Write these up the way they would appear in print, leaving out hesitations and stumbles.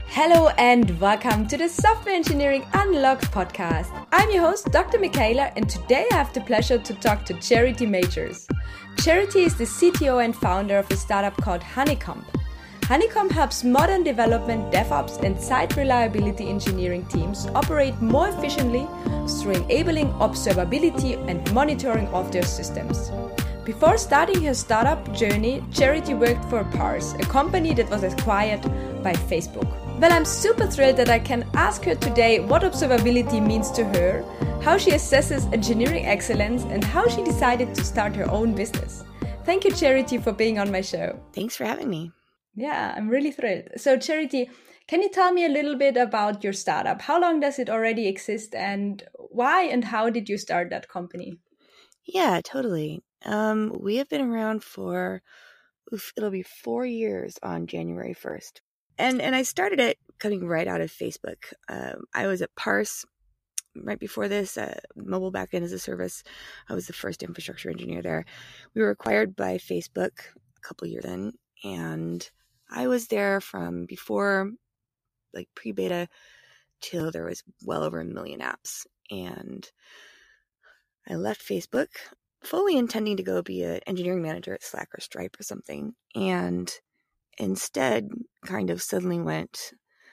Hello and welcome to the Software Engineering Unlocked podcast. I'm your host, Dr. Michaela, and today I have the pleasure to talk to Charity Majors. Charity is the CTO and founder of a startup called Honeycomb. Honeycomb helps modern development, DevOps, and site reliability engineering teams operate more efficiently through enabling observability and monitoring of their systems. Before starting her startup journey, Charity worked for Parse, a company that was acquired by Facebook. Well, I'm super thrilled that I can ask her today what observability means to her, how she assesses engineering excellence, and how she decided to start her own business. Thank you, Charity, for being on my show. Thanks for having me. Yeah, I'm really thrilled. So, Charity, can you tell me a little bit about your startup? How long does it already exist, and why and how did you start that company? Yeah, totally. We have been around for, it'll be 4 years on January 1st. And I started it coming right out of Facebook. I was at Parse right before this, mobile backend as a service. I was the first infrastructure engineer there. We were acquired by Facebook a couple years in, and I was there from before, like pre-beta, till there was well over 1 million apps. And I left Facebook fully intending to go be an engineering manager at Slack or Stripe or something. And instead kind of suddenly went,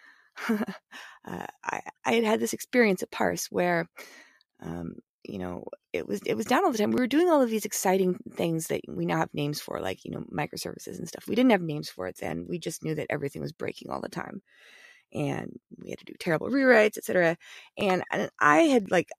I had this experience at Parse where, it was down all the time. We were doing all of these exciting things that we now have names for, like, microservices and stuff. We didn't have names for it then. We just knew that everything was breaking all the time. And we had to do terrible rewrites, etc. And I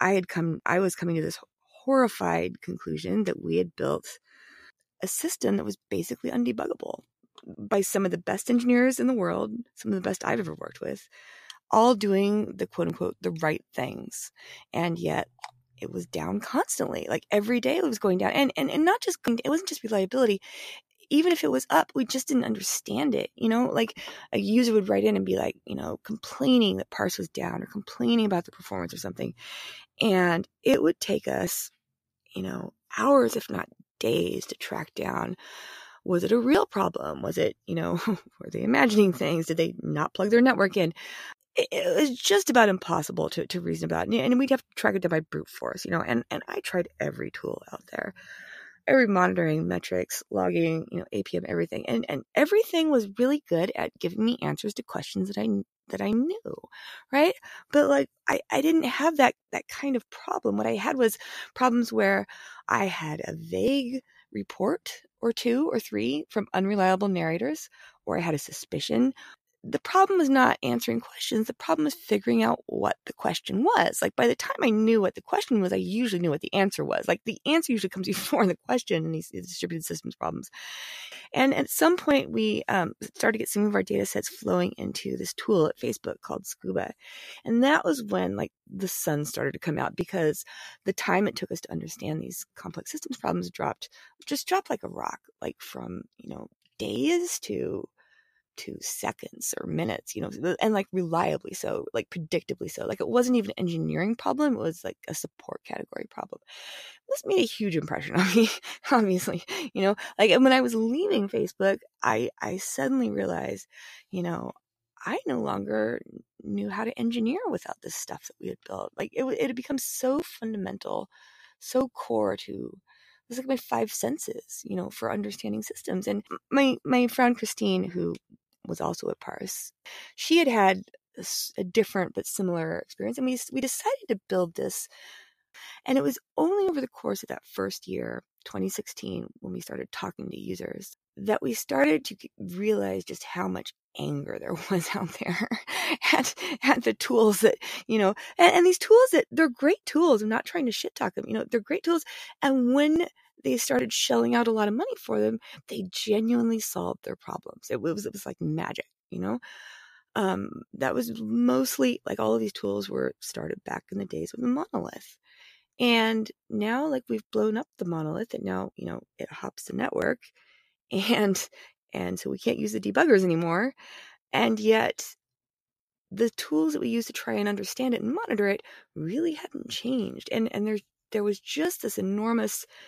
was coming to this horrified conclusion that we had built a system that was basically undebuggable by some of the best engineers in the world, some of the best I've ever worked with, all doing the quote unquote the right things. And yet it was down constantly. Like every day it was going down. And not just, it wasn't just reliability. Even if it was up, we just didn't understand it. Like a user would write in and be like, complaining that Parse was down or complaining about the performance or something. And it would take us, hours, if not days, to track down. Was it a real problem? Was it, were they imagining things? Did they not plug their network in? It was just about impossible to reason about. And we'd have to track it down by brute force, and I tried every tool out there. Every monitoring, metrics, logging, APM, everything. And everything was really good at giving me answers to questions that I knew, right? But like, I didn't have that kind of problem. What I had was problems where I had a vague report or two or three from unreliable narrators, or I had a suspicion. The problem was not answering questions. The problem was figuring out what the question was. Like by the time I knew what the question was, I usually knew what the answer was. Like the answer usually comes before the question in these distributed systems problems. And at some point, we started to get some of our data sets flowing into this tool at Facebook called Scuba. And that was when like the sun started to come out, because the time it took us to understand these complex systems problems dropped like a rock, like from, days to seconds or minutes, and like reliably so, like predictably so. Like it wasn't even an engineering problem, it was like a support category problem. This made a huge impression on me, obviously. Like when I was leaving Facebook, I suddenly realized, I no longer knew how to engineer without this stuff that we had built. Like it had become so fundamental, so core to, it was like my five senses, for understanding systems. And my friend Christine, who was also at Parse, she had a different but similar experience, and we decided to build this. And it was only over the course of that first year, 2016, when we started talking to users, that we started to realize just how much anger there was out there at the tools that, and these tools that they're great tools. I'm not trying to shit talk them, they're great tools. And when they started shelling out a lot of money for them, they genuinely solved their problems. It was like magic, that was mostly like all of these tools were started back in the days with a monolith. And now, like, we've blown up the monolith, and now, it hops the network, and so we can't use the debuggers anymore. And yet the tools that we use to try and understand it and monitor it really hadn't changed. And there was just this enormous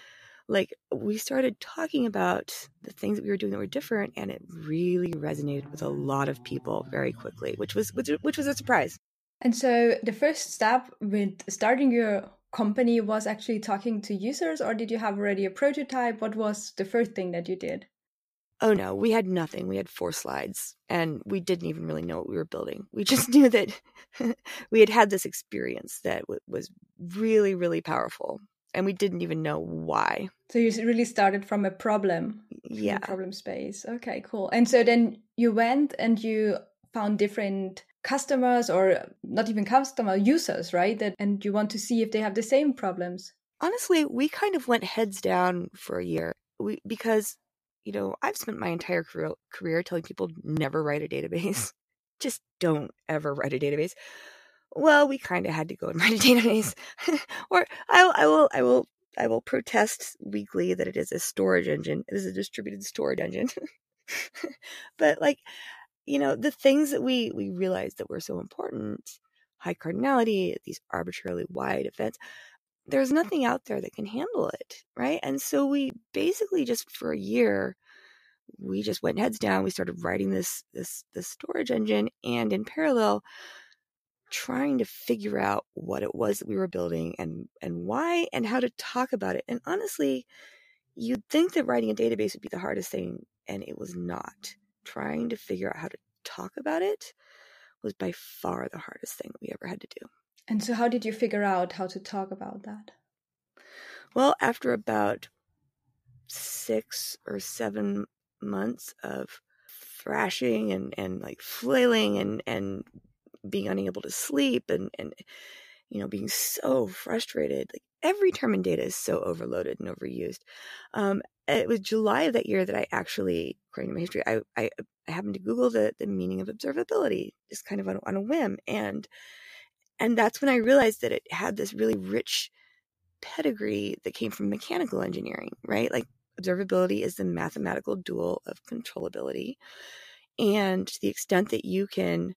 like we started talking about the things that we were doing that were different, and it really resonated with a lot of people very quickly, which was a surprise. And so the first step with starting your company was actually talking to users, or did you have already a prototype? What was the first thing that you did? Oh no, we had nothing. We had 4 slides, and we didn't even really know what we were building. We just knew that we had this experience that was really, really powerful, and we didn't even know why. So you really started from a problem, yeah, problem space. Okay, cool. And so then you went and you found different customers, or not even customer users, right? And you want to see if they have the same problems. Honestly, we kind of went heads down for a year because, I've spent my entire career telling people never write a database. Just don't ever write a database. Well, we kind of had to go and write a database, or I will protest weekly that it is a storage engine. It is a distributed storage engine. But the things that we realized that were so important, high cardinality, these arbitrarily wide events, there's nothing out there that can handle it, right? And so we basically just for a year, we just went heads down. We started writing this storage engine, and in parallel, trying to figure out what it was that we were building and why and how to talk about it. And honestly, you'd think that writing a database would be the hardest thing, and it was not. Trying to figure out how to talk about it was by far the hardest thing that we ever had to do. And so how did you figure out how to talk about that? Well, after about 6 or 7 months of thrashing and like flailing and being unable to sleep and being so frustrated, like every term in data is so overloaded and overused. It was July of that year that I actually, according to my history, I happened to Google the meaning of observability, just kind of on a whim, and that's when I realized that it had this really rich pedigree that came from mechanical engineering, right? Like observability is the mathematical dual of controllability, and to the extent that you can,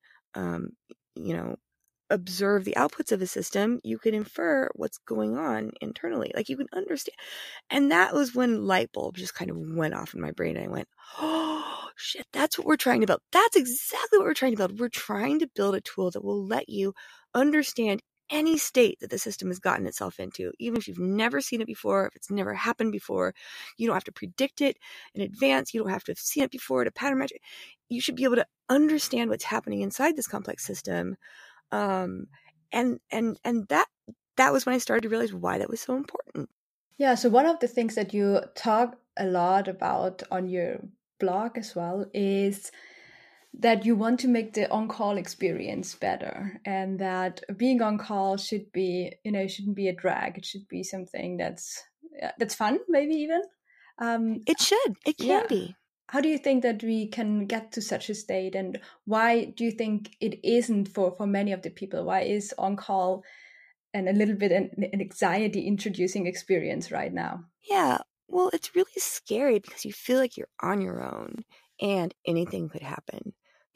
observe the outputs of a system, you can infer what's going on internally. Like you can understand. And that was when light bulb just kind of went off in my brain. And I went, oh shit, that's what we're trying to build. That's exactly what we're trying to build. We're trying to build a tool that will let you understand any state that the system has gotten itself into, even if you've never seen it before, if it's never happened before. You don't have to predict it in advance. You don't have to have seen it before to pattern match it. You should be able to understand what's happening inside this complex system. And that was when I started to realize why that was so important. Yeah, so one of the things that you talk a lot about on your blog as well is that you want to make the on-call experience better, and that being on call should be, shouldn't be a drag. It should be something that's fun, maybe even. It can be. How do you think that we can get to such a state, and why do you think it isn't for many of the people? Why is on-call and a little bit an anxiety introducing experience right now? Yeah, well, it's really scary because you feel like you're on your own and anything could happen,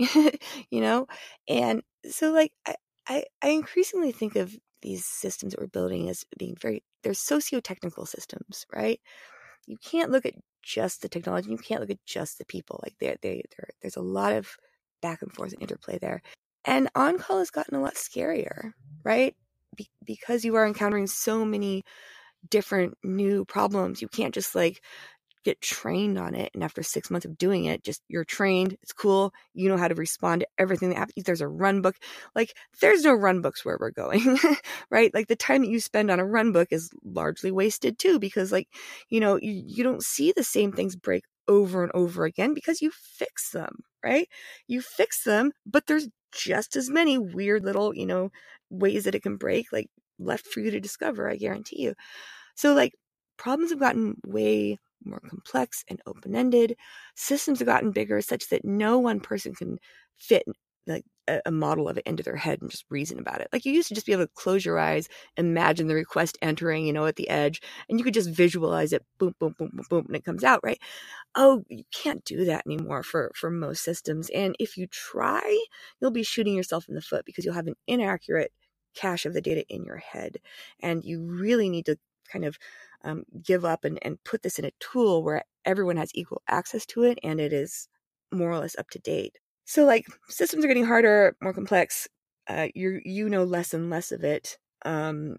And so I increasingly think of these systems that we're building as being they're socio-technical systems, right? You can't look at just the technology. You can't look at just the people. Like there's a lot of back and forth and interplay there. And on-call has gotten a lot scarier, right? Because you are encountering so many different new problems. You can't just get trained on it. And after 6 months of doing it, you're trained. It's cool. You know how to respond to everything that happens. There's a run book. There's no run books where we're going, right? The time that you spend on a run book is largely wasted too, because you don't see the same things break over and over again because you fix them, right? You fix them, but there's just as many weird little, ways that it can break, left for you to discover, I guarantee you. So problems have gotten way more complex and open-ended. Systems have gotten bigger such that no one person can fit a model of it into their head and just reason about it. You used to just be able to close your eyes, imagine the request entering, at the edge, and you could just visualize it, boom, boom, boom, boom, boom, and it comes out, right? Oh, you can't do that anymore for most systems. And if you try, you'll be shooting yourself in the foot because you'll have an inaccurate cache of the data in your head. And you really need to kind of give up and put this in a tool where everyone has equal access to it and it is more or less up to date. So like systems are getting harder, more complex. You know less and less of it, and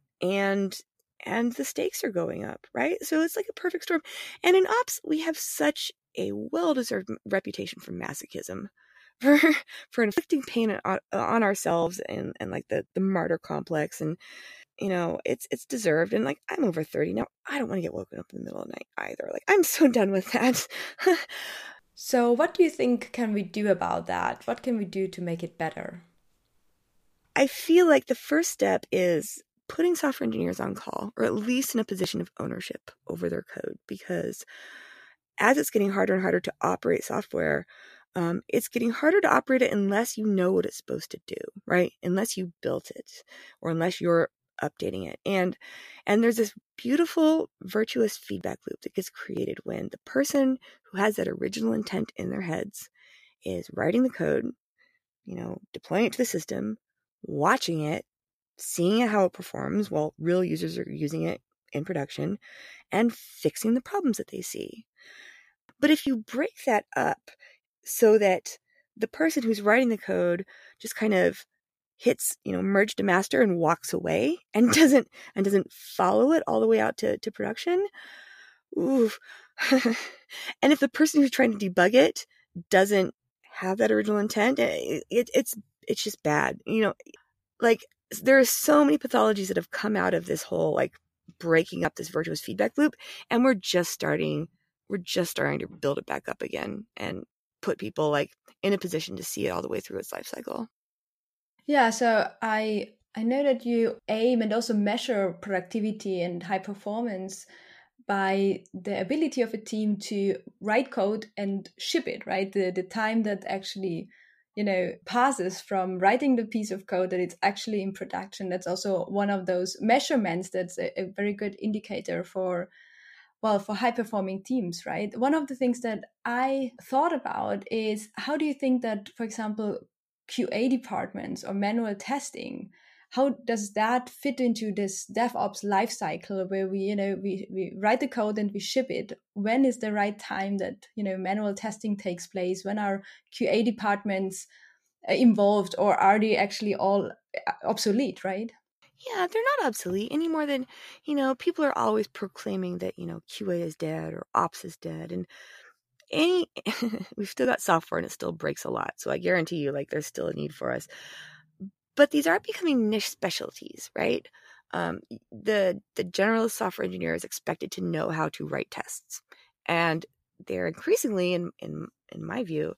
the stakes are going up, right? So it's like a perfect storm. And in ops, we have such a well-deserved reputation for masochism, for inflicting pain on ourselves and like the martyr complex. And it's deserved. And like, I'm over 30 now. I don't want to get woken up in the middle of the night either. Like, I'm so done with that. So what do you think can we do about that? What can we do to make it better? I feel like the first step is putting software engineers on call, or at least in a position of ownership over their code, because as it's getting harder and harder to operate software, it's getting harder to operate it unless you know what it's supposed to do, right? Unless you built it, or unless you're updating it. And there's this beautiful, virtuous feedback loop that gets created when the person who has that original intent in their heads is writing the code, deploying it to the system, watching it, seeing how it performs while real users are using it in production, and fixing the problems that they see. But if you break that up so that the person who's writing the code just kind of hits, merge to master and walks away and doesn't follow it all the way out to production, ooh. And if the person who's trying to debug it doesn't have that original intent, it's just bad. Like, there are so many pathologies that have come out of this whole like breaking up this virtuous feedback loop, and we're just starting to build it back up again and put people like in a position to see it all the way through its life cycle. Yeah, so I know that you aim and also measure productivity and high performance by the ability of a team to write code and ship it, right? The time that actually, passes from writing the piece of code that it's actually in production. That's also one of those measurements that's a very good indicator for high performing teams, right? One of the things that I thought about is, how do you think that, for example, QA departments or manual testing, how does that fit into this DevOps lifecycle where we write the code and we ship it? When is the right time that, manual testing takes place? When are QA departments involved, or are they actually all obsolete, right? Yeah, they're not obsolete any more than, people are always proclaiming that, QA is dead or ops is dead. And we've still got software and it still breaks a lot. So I guarantee you, like, there's still a need for us. But these are becoming niche specialties, right? The generalist software engineer is expected to know how to write tests. And they're increasingly, in my view,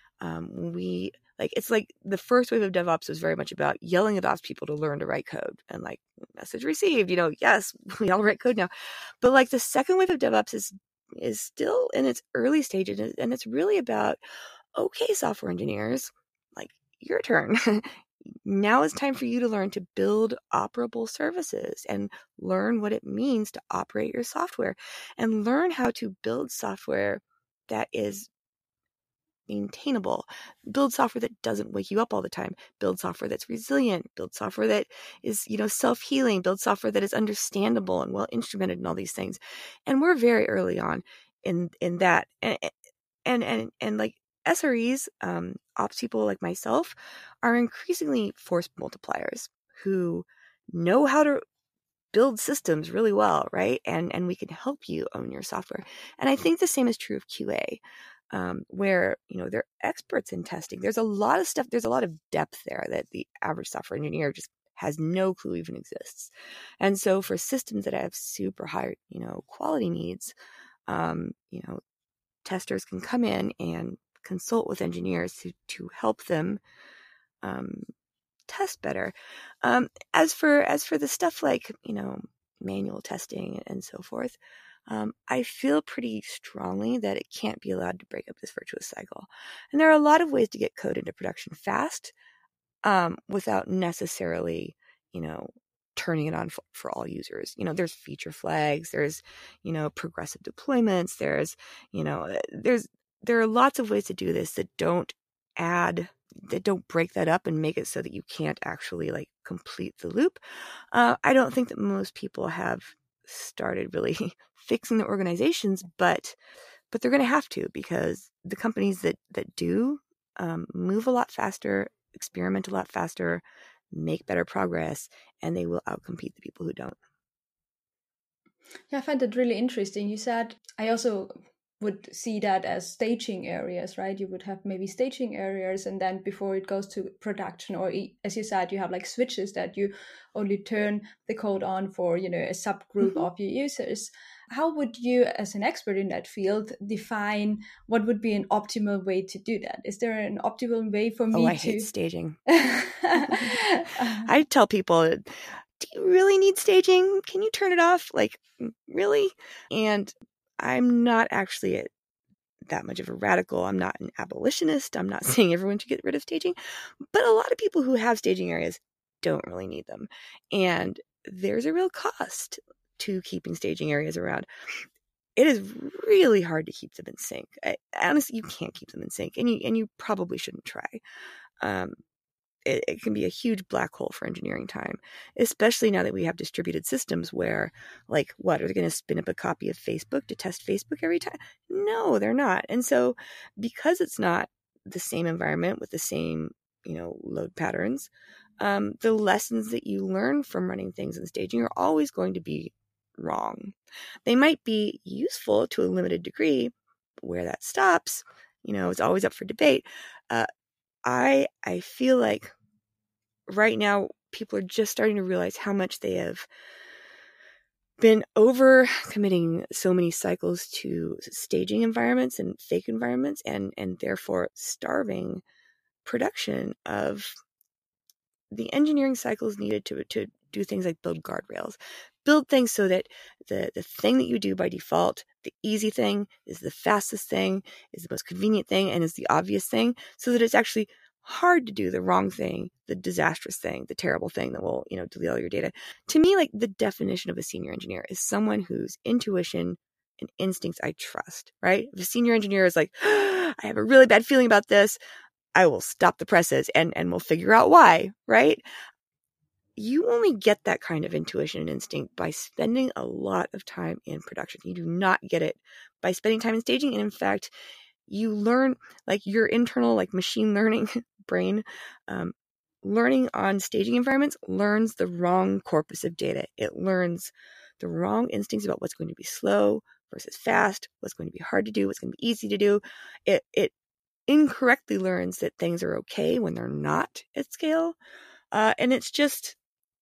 it's like the first wave of DevOps was very much about yelling at ops people to learn to write code, and like, message received, yes, we all write code now. But like the second wave of DevOps is still in its early stages, and it's really about, okay, software engineers, like, your turn. Now it's time for you to learn to build operable services and learn what it means to operate your software, and learn how to build software that is maintainable, build software that doesn't wake you up all the time, build software that's resilient, build software that is, self-healing, build software that is understandable and well instrumented and all these things. And we're very early on in that. And like SREs, ops people like myself are increasingly force multipliers who know how to build systems really well, right? And we can help you own your software. And I think the same is true of QA. Where, they're experts in testing. There's a lot of stuff, there's a lot of depth there that the average software engineer just has no clue even exists. And so for systems that have super high, quality needs, testers can come in and consult with engineers to help them test better. As for the stuff like, manual testing and so forth, I feel pretty strongly that it can't be allowed to break up this virtuous cycle. And there are a lot of ways to get code into production fast, without necessarily, turning it on for all users. There's feature flags, there's, progressive deployments, there are lots of ways to do this that don't break that up and make it so that you can't actually like complete the loop. I don't think that most people have started really fixing the organizations, but they're going to have to, because the companies that do move a lot faster, experiment a lot faster, make better progress, and they will outcompete the people who don't. Yeah, I find that really interesting. You said, I also would see that as staging areas, right? You would have maybe staging areas, and then before it goes to production, or as you said, you have like switches that you only turn the code on for, a subgroup of your users. How would you, as an expert in that field, define what would be an optimal way to do that? Is there an optimal way for me I hate staging. I tell people, do you really need staging? Can you turn it off? Like, really? And I'm not actually that much of a radical. I'm not an abolitionist. I'm not saying everyone should get rid of staging. But a lot of people who have staging areas don't really need them. And there's a real cost to keeping staging areas around. It is really hard to keep them in sync. Honestly, you can't keep them in sync, and you probably shouldn't try. It can be a huge black hole for engineering time, especially now that we have distributed systems where, like, what, are they going to spin up a copy of Facebook to test Facebook every time? No, they're not. And so because it's not the same environment with the same, load patterns, the lessons that you learn from running things in staging are always going to be wrong. They might be useful to a limited degree, but where that stops, it's always up for debate. I feel like right now people are just starting to realize how much they have been over committing so many cycles to staging environments and fake environments, and therefore starving production of the engineering cycles needed to do things like build guardrails, build things so that the thing that you do by default, the easy thing, is the fastest thing, is the most convenient thing, and is the obvious thing, so that it's actually hard to do the wrong thing, the disastrous thing, the terrible thing that will, delete all your data. To me, like, the definition of a senior engineer is someone whose intuition and instincts I trust, right? If a senior engineer is like, I have a really bad feeling about this, I will stop the presses and we'll figure out why, right? You only get that kind of intuition and instinct by spending a lot of time in production. You do not get it by spending time in staging. And in fact, you learn, like, your internal, like, machine learning brain, learning on staging environments learns the wrong corpus of data. It learns the wrong instincts about what's going to be slow versus fast, what's going to be hard to do, what's going to be easy to do. It incorrectly learns that things are okay when they're not at scale. And it's just,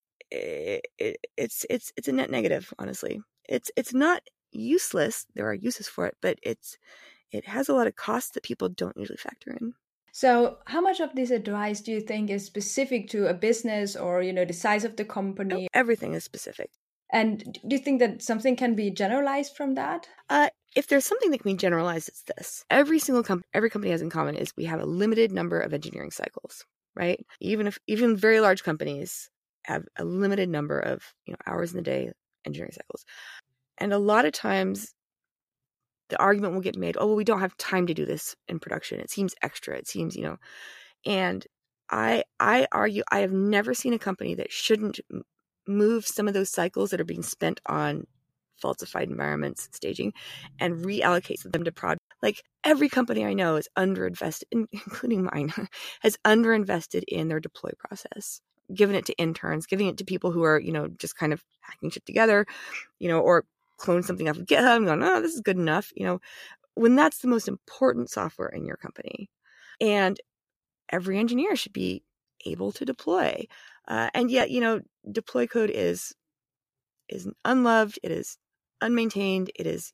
it's a net negative, honestly. It's not useless. There are uses for it, but it has a lot of costs that people don't usually factor in. So how much of this advice do you think is specific to a business or, the size of the company? Everything is specific. And do you think that something can be generalized from that? If there's something that can be generalized, it's this. Every company has in common is we have a limited number of engineering cycles, right? Even very large companies have a limited number of, hours in the day engineering cycles. And a lot of times the argument will get made, oh, well, we don't have time to do this in production. It seems extra. It seems, and I argue, I have never seen a company that shouldn't move some of those cycles that are being spent on falsified environments, staging, and reallocate them to prod. Like, every company I know is underinvested, including mine, has underinvested in their deploy process, giving it to interns, giving it to people who are, just kind of hacking shit together, or clone something off of GitHub and going, oh, this is good enough, when that's the most important software in your company. And every engineer should be able to deploy. And yet, deploy code is unloved. It is unmaintained. It is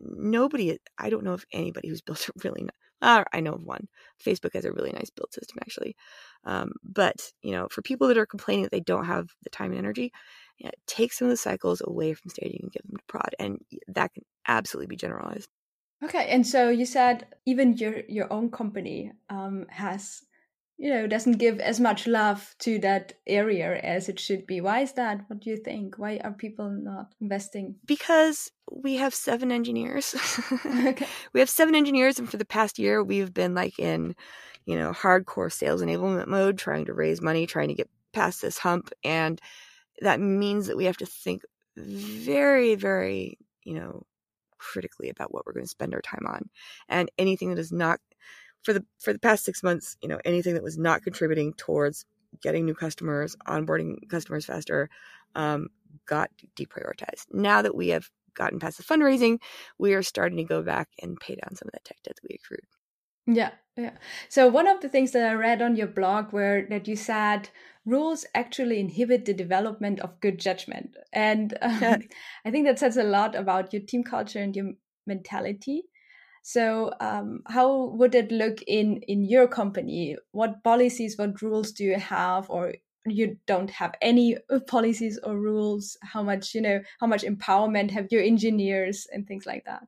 I don't know of anybody who's built a really I know of one. Facebook has a really nice build system, actually. But, for people that are complaining that they don't have the time and energy, take some of the cycles away from staging and give them to prod. And that can absolutely be generalized. Okay. And so you said even your own company has, doesn't give as much love to that area as it should be. Why is that? What do you think? Why are people not investing? Because we have 7 engineers. Okay. We have 7 engineers, and for the past year, we've been like in, hardcore sales enablement mode, trying to raise money, trying to get past this hump. And that means that we have to think very, very, critically about what we're going to spend our time on. And anything that is not, for the past 6 months, anything that was not contributing towards getting new customers, onboarding customers faster, got deprioritized. Now that we have gotten past the fundraising, we are starting to go back and pay down some of that tech debt that we accrued. Yeah. So one of the things that I read on your blog were that you said rules actually inhibit the development of good judgment. And I think that says a lot about your team culture and your mentality. So how would it look in your company? What policies, what rules do you have, or you don't have any policies or rules? How much empowerment have your engineers and things like that?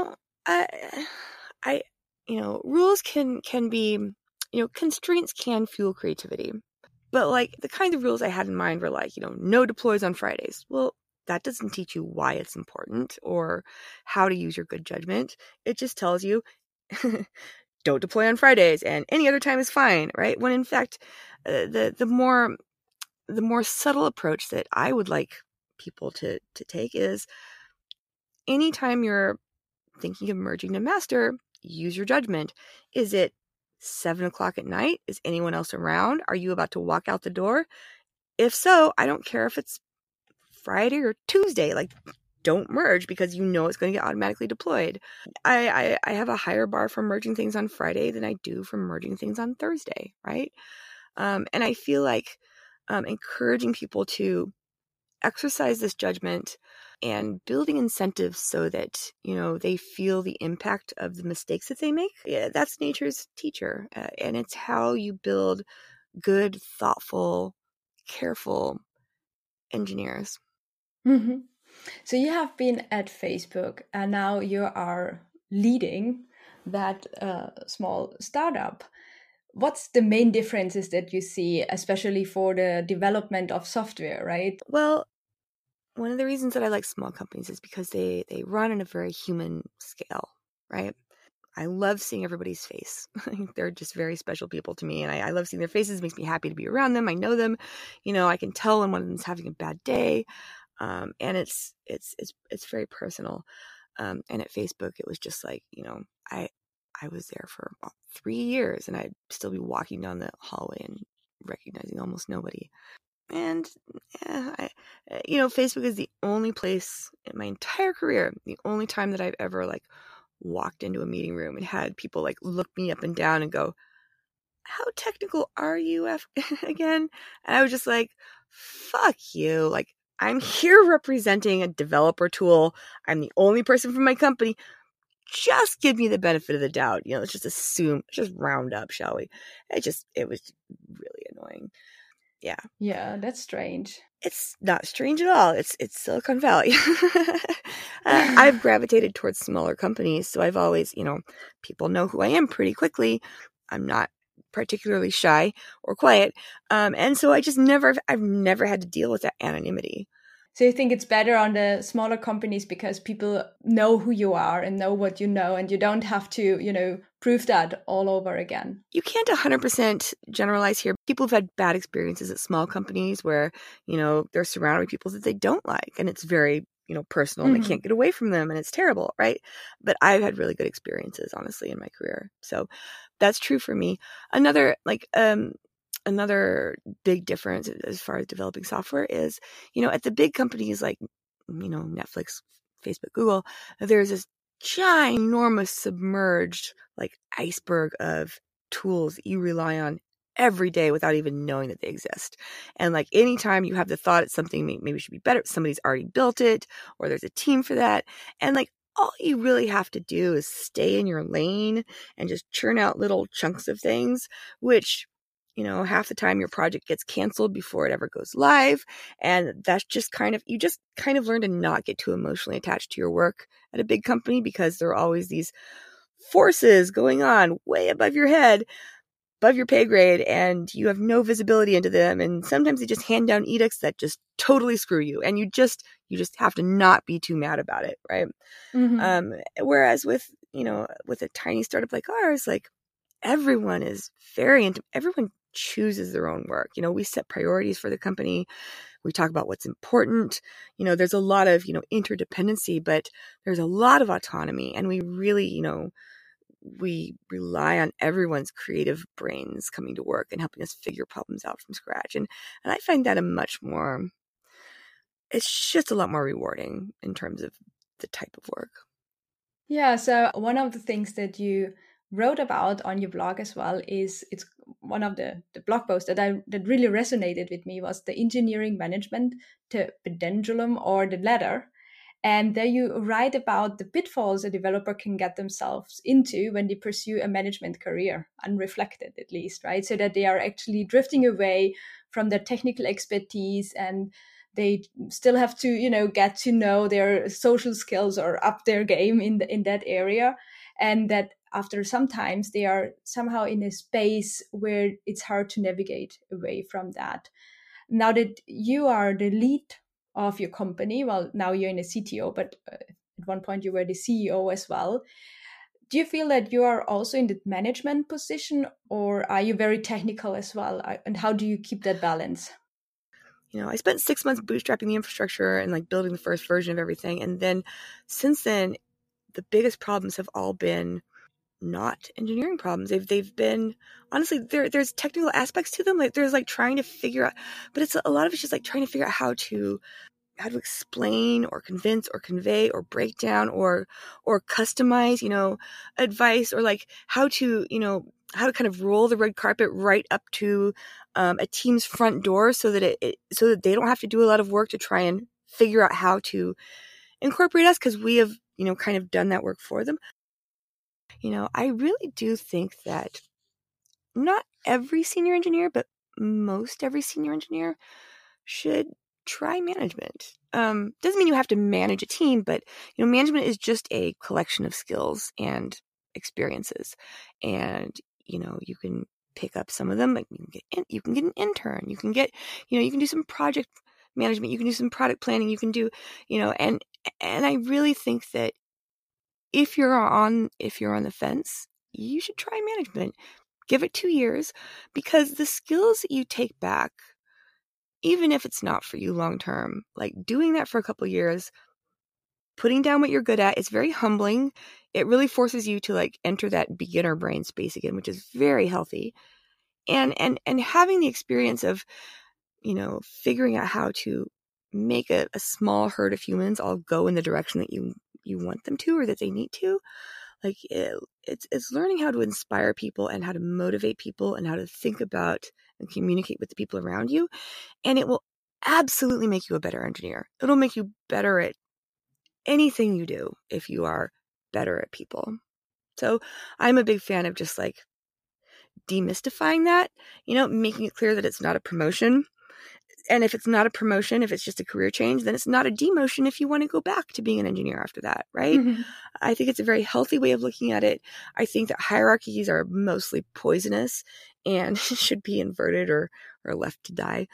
Rules can be, constraints can fuel creativity. But like the kinds of rules I had in mind were like, no deploys on Fridays. Well, that doesn't teach you why it's important or how to use your good judgment. It just tells you don't deploy on Fridays and any other time is fine, right? When in fact, the more subtle approach that I would like people to take is anytime you're thinking of merging to master, use your judgment. Is it 7:00 at night? Is anyone else around? Are you about to walk out the door? If so, I don't care if it's Friday or Tuesday. Like, don't merge because it's going to get automatically deployed. I have a higher bar for merging things on Friday than I do for merging things on Thursday, right? And I feel like encouraging people to exercise this judgment and building incentives so that, they feel the impact of the mistakes that they make. Yeah, that's nature's teacher. And it's how you build good, thoughtful, careful engineers. Mm-hmm. So you have been at Facebook and now you are leading that small startup. What's the main differences that you see, especially for the development of software, right? Well, one of the reasons that I like small companies is because they run in a very human scale, right? I love seeing everybody's face. They're just very special people to me. And I love seeing their faces. It makes me happy to be around them. I know them. I can tell when one of them's having a bad day. And it's very personal. And at Facebook, it was just like, I was there for about 3 years and I'd still be walking down the hallway and recognizing almost nobody. And Facebook is the only place in my entire career, the only time that I've ever walked into a meeting room and had people look me up and down and go, how technical are you again? And I was just like, fuck you. I'm here representing a developer tool. I'm the only person from my company. Just give me the benefit of the doubt. Let's just assume, just round up, shall we? It was really annoying. Yeah. Yeah, that's strange. It's not strange at all. It's Silicon Valley. I've gravitated towards smaller companies, so I've always, people know who I am pretty quickly. I'm not particularly shy or quiet, and so I've never had to deal with that anonymity. So you think it's better on the smaller companies because people know who you are and know what you know, and you don't have to, prove that all over again? You can't 100% generalize here. People have had bad experiences at small companies where, they're surrounded by people that they don't like, and it's very, personal, and they can't get away from them, and it's terrible, right? But I've had really good experiences, honestly, in my career. So that's true for me. Another big difference as far as developing software is, at the big companies like, Netflix, Facebook, Google, there's this ginormous submerged iceberg of tools that you rely on every day without even knowing that they exist. And anytime you have the thought it's something maybe should be better, somebody's already built it or there's a team for that. And all you really have to do is stay in your lane and just churn out little chunks of things, which half the time your project gets canceled before it ever goes live. And that's just you just learn to not get too emotionally attached to your work at a big company because there are always these forces going on way above your head, above your pay grade, and you have no visibility into them. And sometimes they just hand down edicts that just totally screw you. And you just have to not be too mad about it. Right. Mm-hmm. Whereas with a tiny startup like ours, everyone is everyone chooses their own work. We set priorities for the company. We talk about what's important. There's a lot of, interdependency, but there's a lot of autonomy. And we really, we rely on everyone's creative brains coming to work and helping us figure problems out from scratch. And I find that it's just a lot more rewarding in terms of the type of work. Yeah, so one of the things that you wrote about on your blog as well is it's one of the blog posts that really resonated with me was the engineering management, the pendulum or the ladder. And there you write about the pitfalls a developer can get themselves into when they pursue a management career, unreflected at least, right? So that they are actually drifting away from their technical expertise, and they still have to, get to know their social skills or up their game in that area. And that after sometimes they are somehow in a space where it's hard to navigate away from that. Now that you are the lead of your company, well, now you're in a CTO, but at one point you were the CEO as well. Do you feel that you are also in the management position, or are you very technical as well? And how do you keep that balance? I spent 6 months bootstrapping the infrastructure and building the first version of everything. And then since then, the biggest problems have all been not engineering problems. They've been, honestly, there's technical aspects to them. There's trying to figure out, but it's a lot of it's just trying to figure out how to explain or convince or convey or break down or customize, advice, or how to kind of roll the red carpet right up to a team's front door so that so that they don't have to do a lot of work to try and figure out how to incorporate us, because we have, kind of done that work for them. I really do think that not every senior engineer, but most every senior engineer should try management. Doesn't mean you have to manage a team, but management is just a collection of skills and experiences, and you can pick up some of them. You can get an intern. You can get you can do some project management. You can do some product planning. You can do and I really think that if you're on the fence, you should try management. Give it 2 years, because the skills that you take back, even if it's not for you long term, doing that for a couple of years, putting down what you're good at, it's very humbling. It really forces you to enter that beginner brain space again, which is very healthy. And having the experience of, figuring out how to make a small herd of humans all go in the direction that you want them to, or that they need to. It's learning how to inspire people and how to motivate people and how to think about and communicate with the people around you. And it will absolutely make you a better engineer. It'll make you better at anything you do if you are better at people. So I'm a big fan of just demystifying that, making it clear that it's not a promotion. And if it's not a promotion, if it's just a career change, then it's not a demotion if you want to go back to being an engineer after that, right? Mm-hmm. I think it's a very healthy way of looking at it. I think that hierarchies are mostly poisonous and should be inverted or left to die.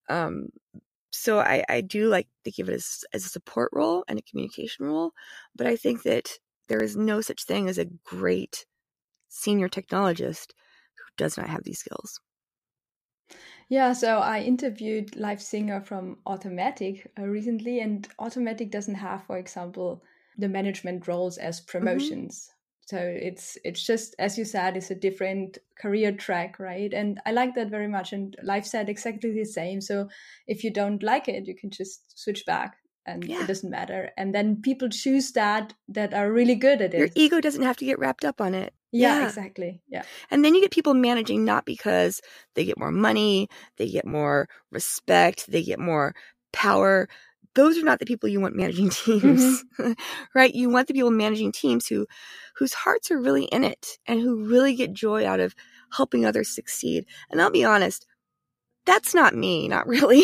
So I do like to give it as a support role and a communication role. But I think that there is no such thing as a great senior technologist who does not have these skills. Yeah, so I interviewed Leif Singer from Automattic recently, and Automattic doesn't have, for example, the management roles as promotions. Mm-hmm. So it's just, as you said, it's a different career track, right? And I like that very much. And Leif said exactly the same. So if you don't like it, you can just switch back, and it doesn't matter. And then people choose that are really good at it. Your ego doesn't have to get wrapped up on it. Yeah, exactly. Yeah. And then you get people managing not because they get more money, they get more respect, they get more power. Those are not the people you want managing teams, mm-hmm. right? You want the people managing teams whose hearts are really in it and who really get joy out of helping others succeed. And I'll be honest, that's not me, not really,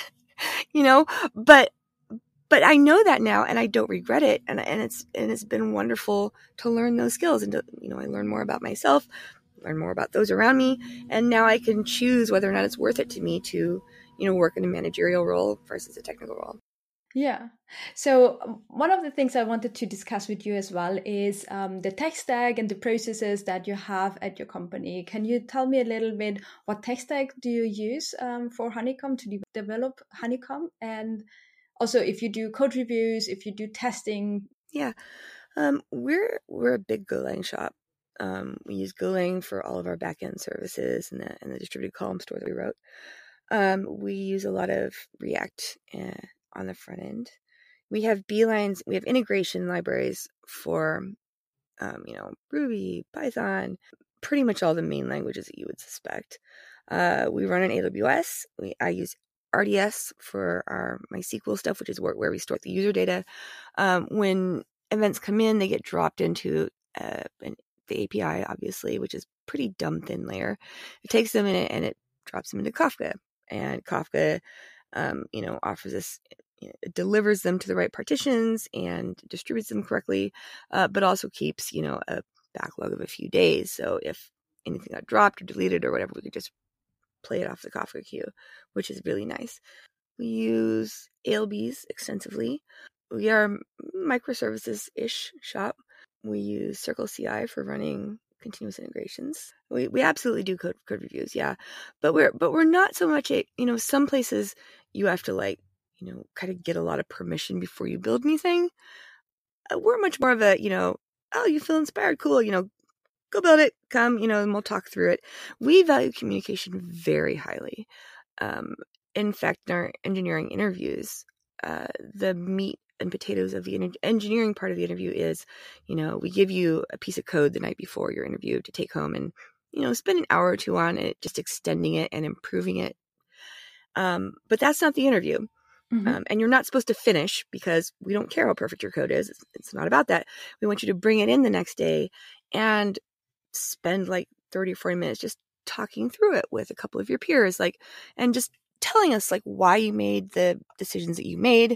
but I know that now, and I don't regret it, and it's been wonderful to learn those skills, and to, I learn more about myself, learn more about those around me, and now I can choose whether or not it's worth it to me to, work in a managerial role versus a technical role. Yeah. So one of the things I wanted to discuss with you as well is the tech stack and the processes that you have at your company. Can you tell me a little bit what tech stack do you use for Honeycomb to develop Honeycomb? And also if you do code reviews, if you do testing. Yeah. We're a big Golang shop. We use Golang for all of our backend services and the distributed column store that we wrote. We use a lot of React on the front end. We have beelines. We have integration libraries for, Ruby, Python, pretty much all the main languages that you would suspect. We run on AWS. I use RDS for our MySQL stuff, which is where we store the user data. When events come in, they get dropped into the API, obviously, which is pretty dumb thin layer. It takes them in and it drops them into Kafka. And Kafka, offers us, it delivers them to the right partitions and distributes them correctly, but also keeps, a backlog of a few days. So if anything got dropped or deleted or whatever, we could just play it off the Kafka queue, which is really nice. We use ALBs extensively. We are a microservices-ish shop. We use Circle CI for running continuous integrations. We absolutely do code reviews, yeah. But we're not so much some places you have to kind of get a lot of permission before you build anything. We're much more of a, oh, you feel inspired, cool, go build it, come, and we'll talk through it. We value communication very highly. In fact, in our engineering interviews, the meat and potatoes of the engineering part of the interview is, we give you a piece of code the night before your interview to take home and, spend an hour or two on it, just extending it and improving it. But that's not the interview. Mm-hmm. And you're not supposed to finish because we don't care how perfect your code is. It's not about that. We want you to bring it in the next day and spend 30 or 40 minutes just talking through it with a couple of your peers, and just telling us why you made the decisions that you made,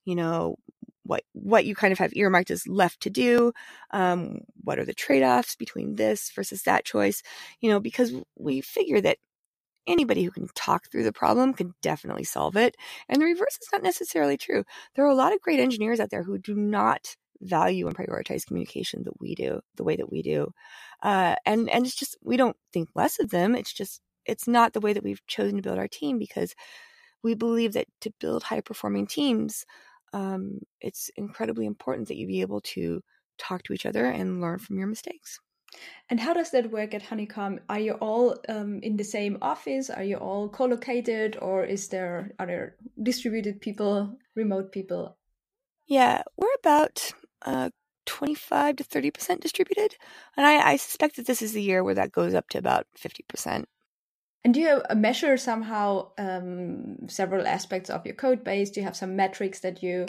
what you kind of have earmarked as left to do, what are the trade-offs between this versus that choice, because we figure that anybody who can talk through the problem can definitely solve it. And the reverse is not necessarily true. There are a lot of great engineers out there who do not value and prioritize communication the way that we do. And it's just, we don't think less of them. It's not the way that we've chosen to build our team, because we believe that to build high performing teams, it's incredibly important that you be able to talk to each other and learn from your mistakes. And how does that work at Honeycomb? Are you all in the same office? Are you all co-located, or are there distributed people, remote people? Yeah, we're about 25 to 30% distributed. And I suspect that this is the year where that goes up to about 50%. And do you measure somehow several aspects of your code base? Do you have some metrics that you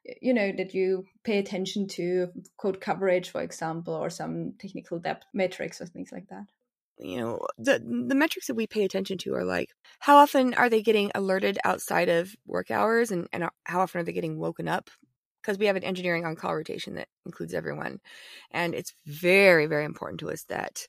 pay attention to, code coverage, for example, or some technical depth metrics or things like that? The metrics that we pay attention to are how often are they getting alerted outside of work hours, and how often are they getting woken up? Because we have an engineering on-call rotation that includes everyone. And it's very, very important to us that,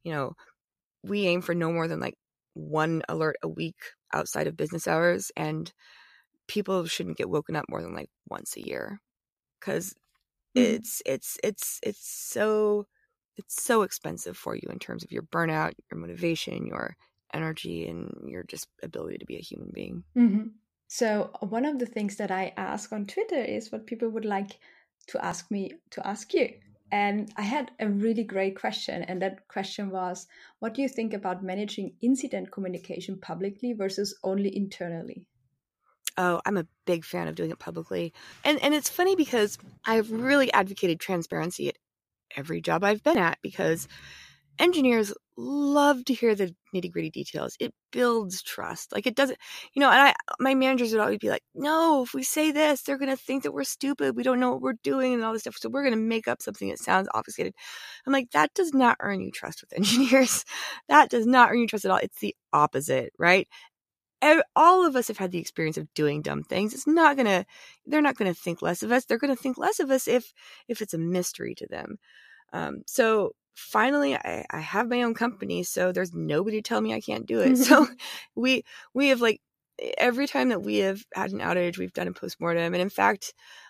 we aim for no more than one alert a week outside of business hours, and people shouldn't get woken up more than once a year, because it's so expensive for you in terms of your burnout, your motivation, your energy, and your just ability to be a human being. Mm-hmm. So one of the things that I ask on Twitter is what people would like to ask me to ask you. And I had a really great question. And that question was, what do you think about managing incident communication publicly versus only internally? Oh, I'm a big fan of doing it publicly. And it's funny because I've really advocated transparency at every job I've been at, because engineers love to hear the nitty-gritty details. It builds trust. It doesn't, and my managers would always be like, no, if we say this, they're going to think that we're stupid. We don't know what we're doing and all this stuff. So we're going to make up something that sounds obfuscated. I'm like, that does not earn you trust with engineers. That does not earn you trust at all. It's the opposite, right? All of us have had the experience of doing dumb things. They're not going to think less of us. They're going to think less of us if it's a mystery to them. So finally, I have my own company, so there's nobody to tell me I can't do it. So we have every time that we have had an outage, we've done a postmortem. And in fact,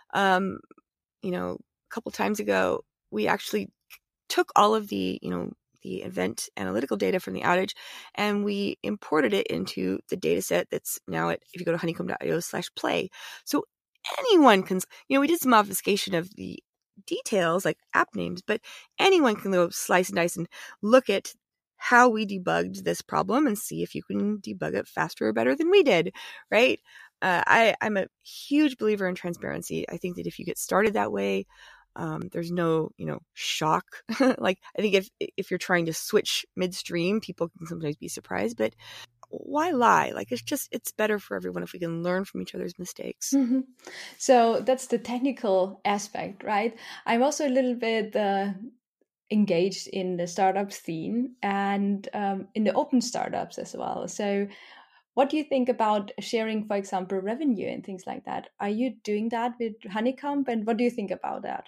a couple times ago, we actually took all of the event analytical data from the outage, and we imported it into the data set that's now if you go to honeycomb.io/play. So anyone can, we did some obfuscation of the details like app names, but anyone can go slice and dice and look at how we debugged this problem and see if you can debug it faster or better than we did, right? I'm a huge believer in transparency. I think that if you get started that way, there's no, shock. Like, I think if you're trying to switch midstream, people can sometimes be surprised, but why lie? Like, it's better for everyone if we can learn from each other's mistakes. Mm-hmm. So that's the technical aspect, right? I'm also a little bit engaged in the startup scene and in the open startups as well. So what do you think about sharing, for example, revenue and things like that? Are you doing that with Honeycomb? And what do you think about that?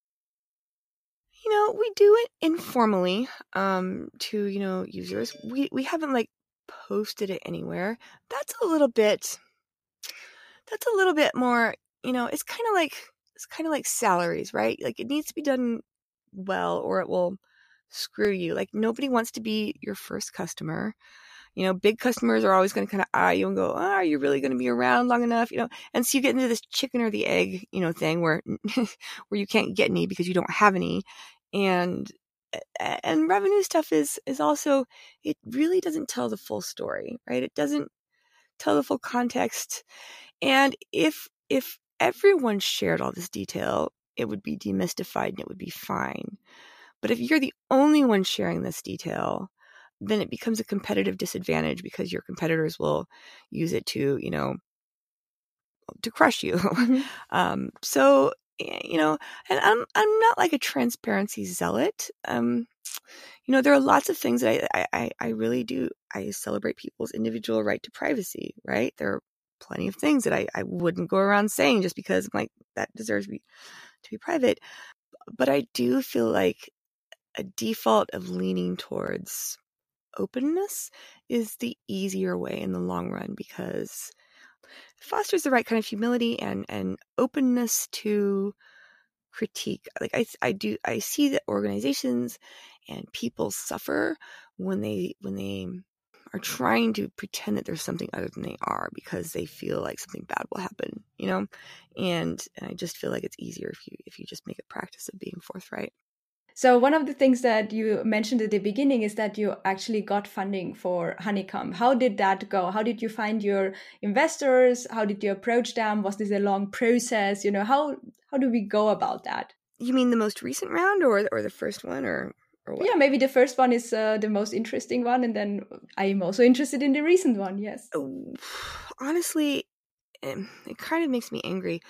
We do it informally to, users. We haven't posted it anywhere. That's a little bit more, it's kind of like salaries, right? Like, it needs to be done well or it will screw you. Like, nobody wants to be your first customer. Big customers are always going to kind of eye you and go, are you really going to be around long enough? And so you get into this chicken or the egg, thing where you can't get any because you don't have any. And revenue stuff is also, it really doesn't tell the full story, right? It doesn't tell the full context. And if everyone shared all this detail, it would be demystified and it would be fine. But if you're the only one sharing this detail, then it becomes a competitive disadvantage because your competitors will use it to, to crush you. Mm-hmm. So, and I'm not like a transparency zealot. There are lots of things that I really do. I celebrate people's individual right to privacy, right? There are plenty of things that I wouldn't go around saying just because I'm like, that deserves to be private. But I do feel like a default of leaning towards openness is the easier way in the long run because it fosters the right kind of humility and openness to critique. Like, I see that organizations and people suffer when they are trying to pretend that there's something other than they are because they feel like something bad will happen, and I just feel like it's easier if you just make a practice of being forthright. So one of the things that you mentioned at the beginning is that you actually got funding for Honeycomb. How did that go? How did you find your investors? How did you approach them? Was this a long process? How do we go about that? You mean the most recent round or the first one or what? Yeah, maybe the first one is the most interesting one. And then I'm also interested in the recent one. Yes. Oh, honestly, it kind of makes me angry.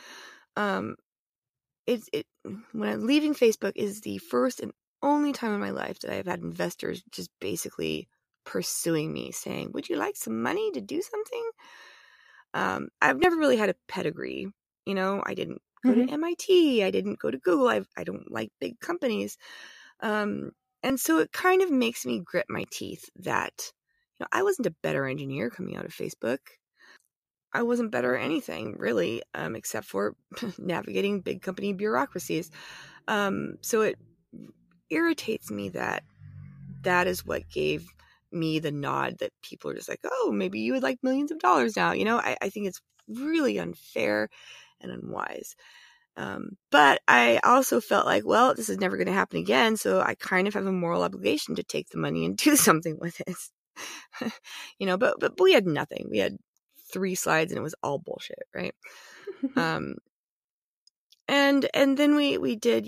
When I'm leaving Facebook is the first and only time in my life that I've had investors just basically pursuing me saying, would you like some money to do something? I've never really had a pedigree. I didn't go to MIT. I didn't go to Google. I don't like big companies. And so it kind of makes me grit my teeth that, I wasn't a better engineer coming out of Facebook. I wasn't better at anything, really, except for navigating big company bureaucracies. So it irritates me that is what gave me the nod that people are just like, oh, maybe you would like millions of dollars now. I think it's really unfair and unwise. But I also felt like, well, this is never going to happen again. So I kind of have a moral obligation to take the money and do something with it. But we had nothing. We had 3 slides and it was all bullshit, right? And then we did,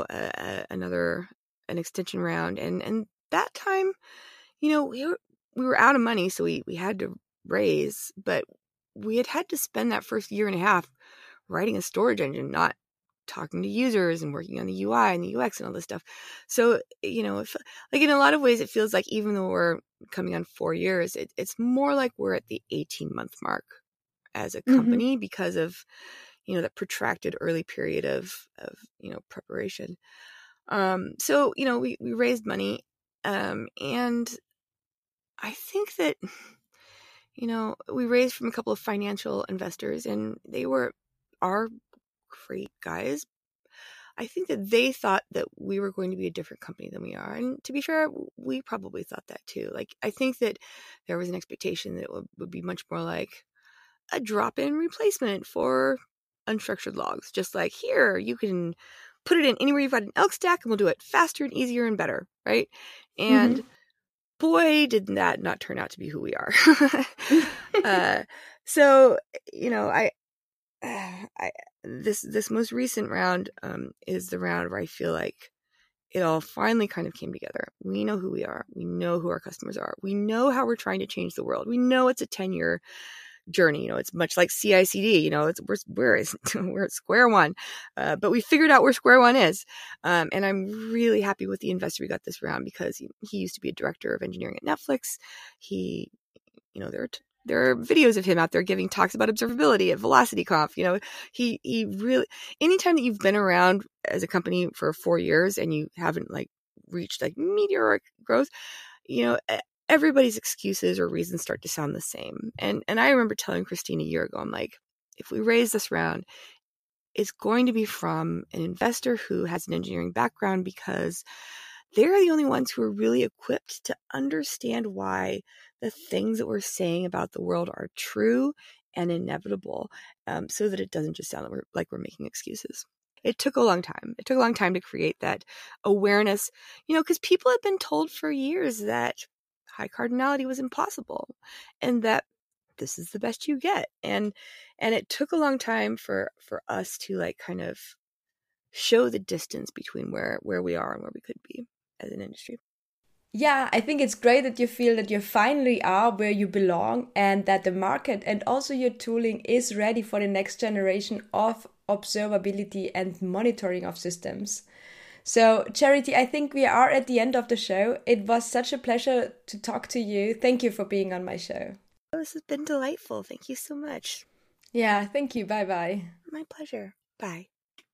an extension round, and that time, we were out of money, so we had to raise, but we had to spend that first year and a half writing a storage engine, not talking to users and working on the UI and the UX and all this stuff. So, if, like, in a lot of ways, it feels like even though we're coming on 4 years, it's more like we're at the 18-month mark as a company because of, that protracted early period of preparation. So, we raised money. And I think that, we raised from a couple of financial investors, and they are great guys. I think that they thought that we were going to be a different company than we are. And to be fair, we probably thought that too. Like, I think that there was an expectation that it would be much more like a drop-in replacement for unstructured logs. Just like, here, you can put it in anywhere you've got an elk stack and we'll do it faster and easier and better, right? And boy, did that not turn out to be who we are. So, this most recent round is the round where I feel like it all finally kind of came together. We know who we are. We know who our customers are. We know how we're trying to change the world. We know it's a 10-year journey. It's much like CI/CD. We're at square one, but we figured out where square one is. And I'm really happy with the investor we got this round, because he used to be a director of engineering at Netflix. There are videos of him out there giving talks about observability at VelocityConf. He really, anytime that you've been around as a company for 4 years and you haven't reached meteoric growth, everybody's excuses or reasons start to sound the same. And I remember telling Christine a year ago, I'm like, if we raise this round, it's going to be from an investor who has an engineering background, because they're the only ones who are really equipped to understand why the things that we're saying about the world are true and inevitable, so that it doesn't just sound like we're making excuses. It took a long time. It took a long time to create that awareness, because people have been told for years that high cardinality was impossible and that this is the best you get. And it took a long time for us to kind of show the distance between where we are and where we could be as an industry. Yeah, I think it's great that you feel that you finally are where you belong, and that the market and also your tooling is ready for the next generation of observability and monitoring of systems. So, Charity, I think we are at the end of the show. It was such a pleasure to talk to you. Thank you for being on my show. Oh, this has been delightful. Thank you so much. Yeah, thank you. Bye-bye. My pleasure. Bye.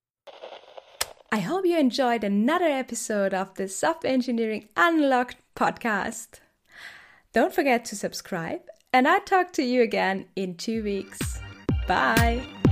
I hope you enjoyed another episode of the Software Engineering Unlocked podcast. Don't forget to subscribe, and I'll talk to you again in 2 weeks. Bye!